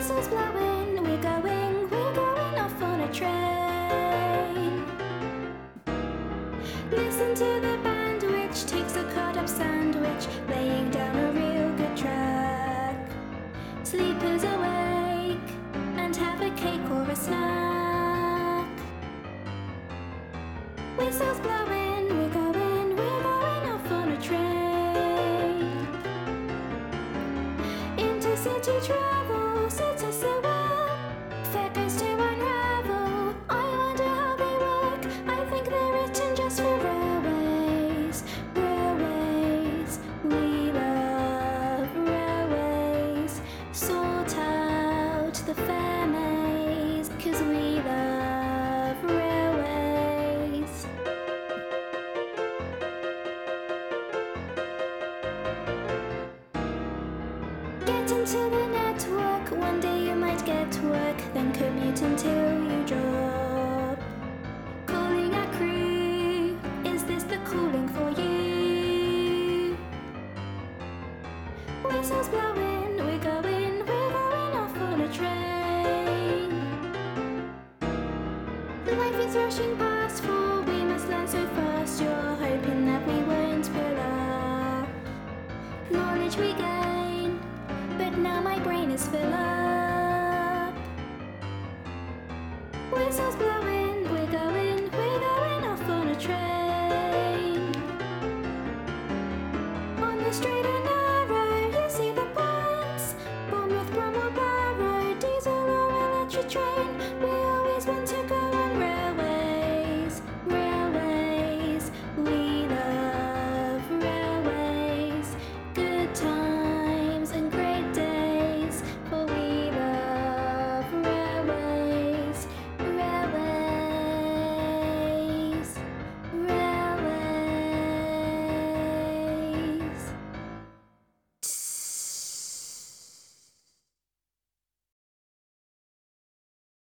Whistles blowing, we're going off on a train. Listen to the band which takes a cut up sandwich, laying down a real good track. Sleepers awake and have a cake or a snack. Whistles blowing, we're going off on a train. Intercity travel suits us so well. Fare goes to unravel. I wonder how they work. I think they're written just for railways. Railways, we love railways. Sort out the fare maze, 'cause we love railways. Get into the network, one day you might get work, then commute until you drop. Calling our crew, is this the calling for you? Whistles blowing, we're going off on a train. Life is rushing past, for we must learn so fast. You're hoping that we won't pull up. Knowledge we gain, but now my brain is full up. Whistles blowing.